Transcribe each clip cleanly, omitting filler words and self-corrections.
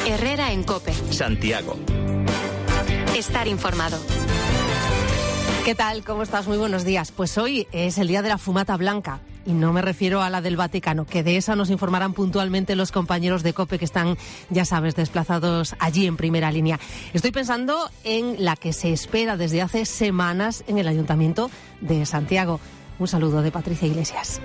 Herrera en COPE. Santiago. Estar informado. ¿Qué tal? ¿Cómo estás? Muy buenos días. Pues hoy es el día de la fumata blanca. Y no me refiero a la del Vaticano, que de esa nos informarán puntualmente los compañeros de COPE que están, ya sabes, desplazados allí en primera línea. Estoy pensando en la que se espera desde hace semanas en el Ayuntamiento de Santiago. Un saludo de Patricia Iglesias.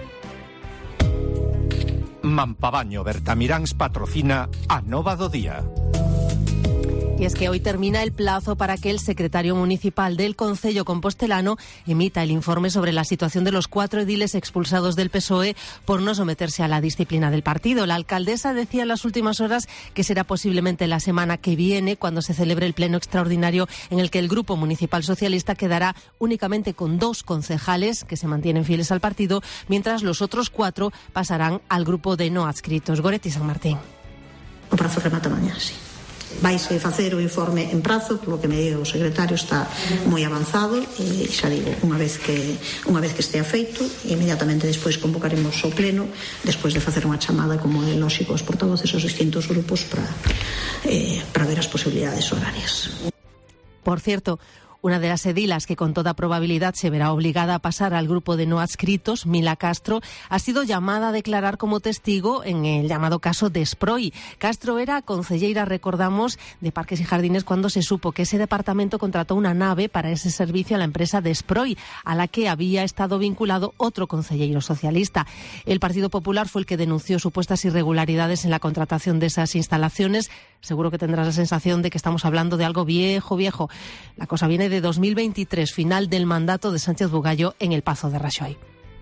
Mampabaño Bertamiráns patrocina a Nova do Día. Y es que hoy termina el plazo para que el secretario municipal del Concello compostelano emita el informe sobre la situación de los 4 ediles expulsados del PSOE por no someterse a la disciplina del partido. La alcaldesa decía en las últimas horas que será posiblemente la semana que viene cuando se celebre el pleno extraordinario en el que el Grupo Municipal Socialista quedará únicamente con 2 concejales que se mantienen fieles al partido, mientras los otros 4 pasarán al grupo de no adscritos. Goretti San Martín. O prazo remata mañá, sí. Vaise facer o informe en prazo, polo que me diga o secretario, está moi avanzado e xa digo, unha vez que estea feito, inmediatamente despois convocaremos o pleno, despois de facer unha chamada, como é lógico, aos portavoces aos distintos grupos para ver as posibilidades horarias. Por cierto, una de las edilas que con toda probabilidad se verá obligada a pasar al grupo de no adscritos, Mila Castro, ha sido llamada a declarar como testigo en el llamado caso de Sproi. Castro era concelleira, recordamos, de Parques y Jardines cuando se supo que ese departamento contrató una nave para ese servicio a la empresa de Sproi, a la que había estado vinculado otro concelleiro socialista. El Partido Popular fue el que denunció supuestas irregularidades en la contratación de esas instalaciones. Seguro que tendrás la sensación de que estamos hablando de algo viejo. La cosa viene de 2023, final del mandato de Sánchez Bugallo en el Pazo de Raxoi.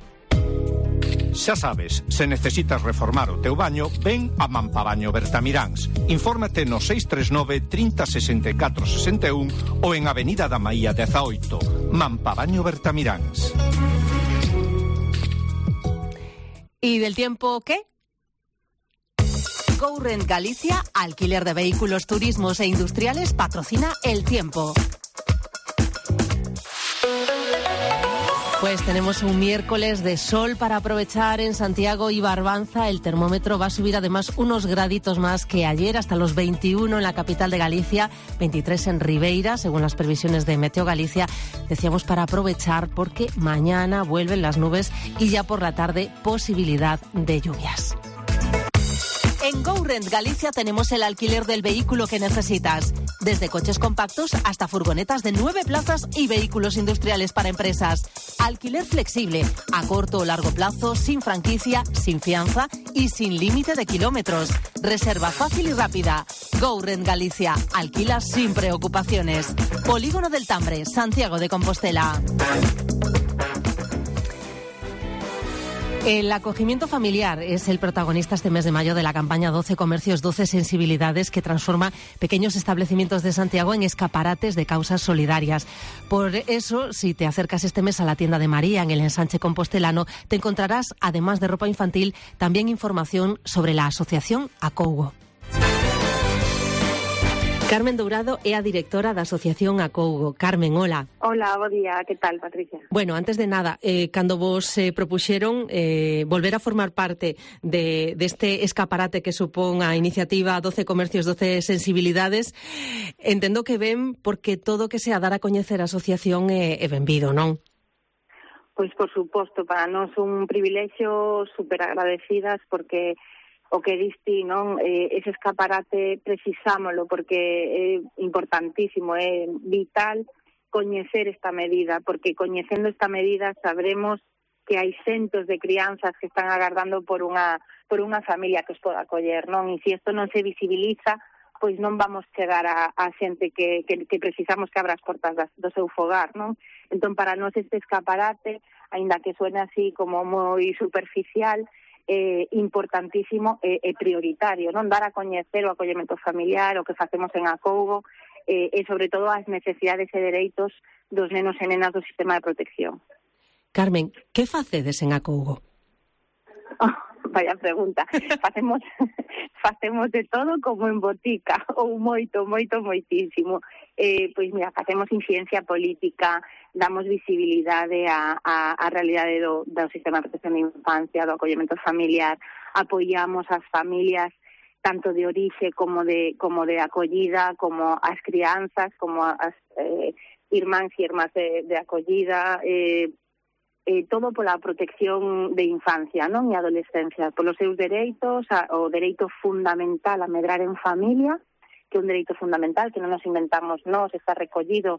Xa sabes, se necesitas reformar o teu baño, ven a Mampabaño Bertamiráns. Infórmate no 639 30 64 61 ou en Avenida da Maía 18. Mampabaño Bertamiráns. ¿Y del tiempo qué? GoRent Galicia, alquiler de vehículos, turismos e industriales, patrocina El Tiempo. Pues tenemos un miércoles de sol para aprovechar en Santiago y Barbanza. El termómetro va a subir además unos graditos más que ayer, hasta los 21 en la capital de Galicia, 23 en Ribeira, según las previsiones de Meteo Galicia. Decíamos para aprovechar porque mañana vuelven las nubes y ya por la tarde posibilidad de lluvias. En GoRent Galicia tenemos el alquiler del vehículo que necesitas. Desde coches compactos hasta furgonetas de 9 plazas y vehículos industriales para empresas. Alquiler flexible, a corto o largo plazo, sin franquicia, sin fianza y sin límite de kilómetros. Reserva fácil y rápida. GoRent Galicia. Alquila sin preocupaciones. Polígono del Tambre, Santiago de Compostela. El acogimiento familiar es el protagonista este mes de mayo de la campaña 12 Comercios, 12 Sensibilidades, que transforma pequeños establecimientos de Santiago en escaparates de causas solidarias. Por eso, si te acercas este mes a la tienda de María, en el Ensanche Compostelano, te encontrarás, además de ropa infantil, también información sobre la asociación Acougo. Carmen Dourado é a directora da Asociación Acougo. Carmen, hola. Hola, bo día, que tal, Patricia? Bueno, antes de nada, cando vos propuxeron volver a formar parte deste escaparate que supón a iniciativa 12 Comercios, 12 Sensibilidades, entendo que ven porque todo que sea dar a coñecer a asociación é benvido, non? Pois, por suposto, para nós un privilexio, super agradecidas, porque o que diste, non? Ese escaparate precisámolo porque é importantísimo, é vital coñecer esta medida, porque coñecendo esta medida sabremos que hai centos de crianzas que están agardando por unha familia que os poda acoller, non? E se isto non se visibiliza, pois non vamos chegar a xente que precisamos que abra as portas do seu fogar, non? Entón, para nós este escaparate, aínda que suene así como moi superficial, importantísimo e prioritario, non? Dar a coñecer o acollemento familiar, o que facemos en Acougo, e sobre todo as necesidades e dereitos dos nenos e nenas do sistema de protección. Carmen, que facedes en Acougo? Vaya pregunta. Facemos de todo como en botica, ou moitísimo. Pois mira, facemos incidencia política, damos visibilidade á realidade do sistema de protección de infancia, do acollemento familiar, apoiamos as familias tanto de orixe como de acollida, como as crianzas, como as irmáns e irmás de acollida, todo pola protección de infancia, non, e adolescencia, polos seus dereitos, o dereito fundamental a medrar en familia, que é un dereito fundamental que non nos inventamos nós, está recollido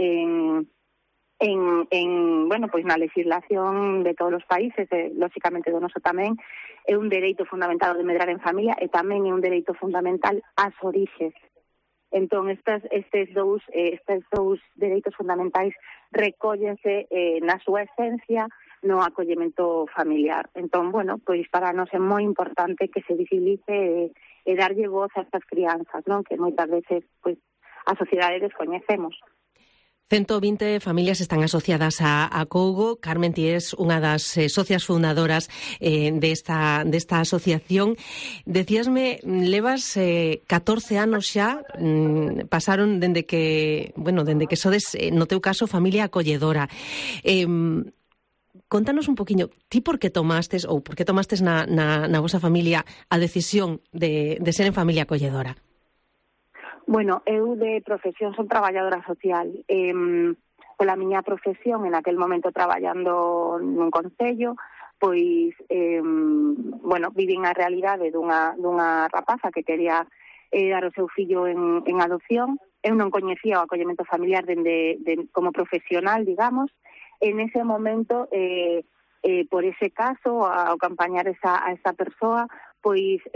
na legislación de todos os países, lógicamente do noso tamén, é un dereito fundamental de medrar en familia e tamén é un dereito fundamental ás orixes. Entón, estes dous dereitos fundamentais recóllense na súa esencia no acollemento familiar. Entón, pois para nós é moi importante que se visibilice e darlle voz a estas crianzas, non? Que moitas veces pois a sociedade descoñecemos. 120 familias están asociadas a Cougo. Carmen, ti es unha das socias fundadoras desta asociación. Decíasme, levas 14 anos xa, pasaron dende que sodes, no teu caso, familia acolledora. Contanos un poquinho, ti por que tomastes na vosa familia a decisión de ser en familia acolledora? Bueno, eu de profesión son traballadora social. Pola miña profesión, en aquel momento traballando nun concello, pois, vivín a realidade dunha rapaza que quería dar o seu fillo en adopción. Eu non coñecía o acollemento familiar como profesional, digamos. En ese momento, por ese caso, ao acompañar a esa persoa, pois...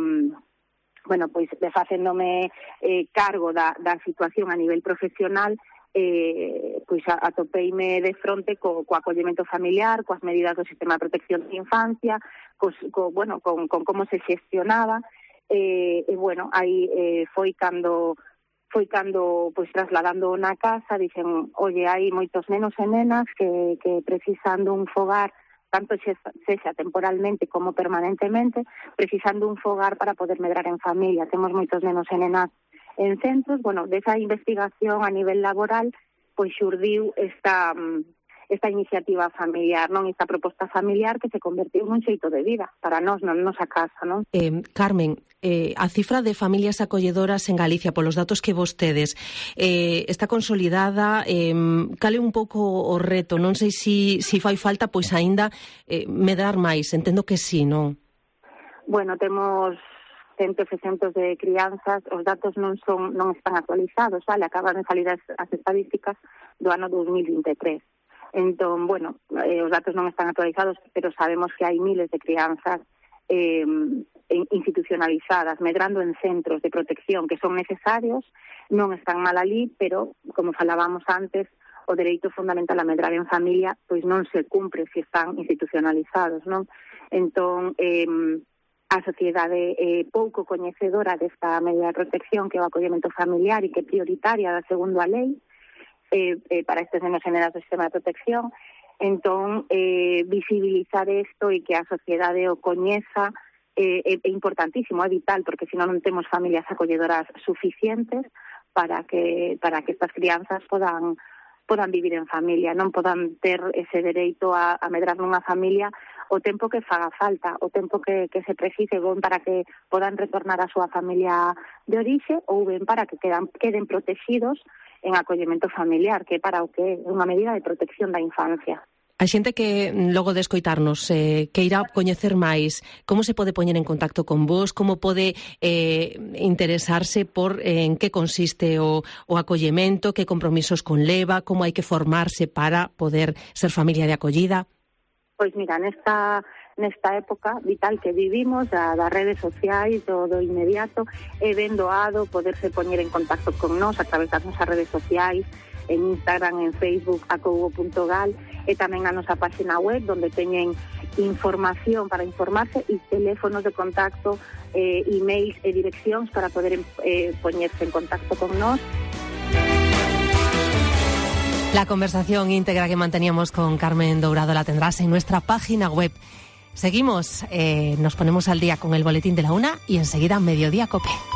facéndome cargo da situación a nivel profesional, pois atopeime de fronte co acollemento familiar, coas medidas do sistema de protección de infancia, con como se gestionaba, aí foi cando pois trasladando na casa, dixen, oye, hai moitos nenos e nenas que precisando un fogar, tanto sexa temporalmente como permanentemente, precisando un fogar para poder medrar en familia. Temos moitos nenos e nenas en centros. Desa investigación a nivel laboral, pois xurdiu esta iniciativa familiar, non? Esta proposta familiar que se convertiu nun xeito de vida para nós, na nosa casa, non? Carmen, a cifra de familias acolledoras en Galicia, polos datos que vostedes, está consolidada. Cal é un pouco o reto? Non sei se fai falta, pois aínda medrar máis. Entendo que sí, non? Bueno, temos centos e centos de crianzas. Os datos non están actualizados, vale? Acaban de salir as estadísticas do ano 2023. Entón, os datos non están actualizados, pero sabemos que hai miles de crianzas institucionalizadas, medrando en centros de protección que son necesarios, non están mal ali, pero, como falábamos antes, o dereito fundamental a medrar en familia pois non se cumpre se están institucionalizados, non? Entón, a sociedade pouco coñecedora desta medida de protección que é o acollemento familiar e que é prioritaria da segundo a lei, para estes nenos e nenas do sistema de protección. Entón, visibilizar isto e que a sociedade o coñeza é importantísimo, é vital, porque senón non temos familias acolledoras suficientes para que estas crianzas podan vivir en familia, non podan ter ese dereito a medrar nunha familia o tempo que faga falta, o tempo que se precise, ben para que podan retornar a súa familia de orixe ou ben para que queden protegidos en acollemento familiar, que é para o que é unha medida de protección da infancia. A xente que logo de escoitarnos que irá coñecer máis, como se pode poñer en contacto con vos, como pode interesarse por en que consiste o acollemento, que compromisos conleva, como hai que formarse para poder ser familia de acollida? Pois mira, nesta época vital que vivimos, das redes sociais, do inmediato, é ben doado poderse poñer en contacto con nós a través das nosas redes sociais, en Instagram, en Facebook, acougo.gal, e tamén a nosa página web, onde teñen información para informarse e teléfonos de contacto, emails e direccións para poder poñerse en contacto con nós. La conversación íntegra que manteníamos con Carmen Dourado la tendrás en nuestra página web. Seguimos, nos ponemos al día con el boletín de la 1 y enseguida Mediodía Cope.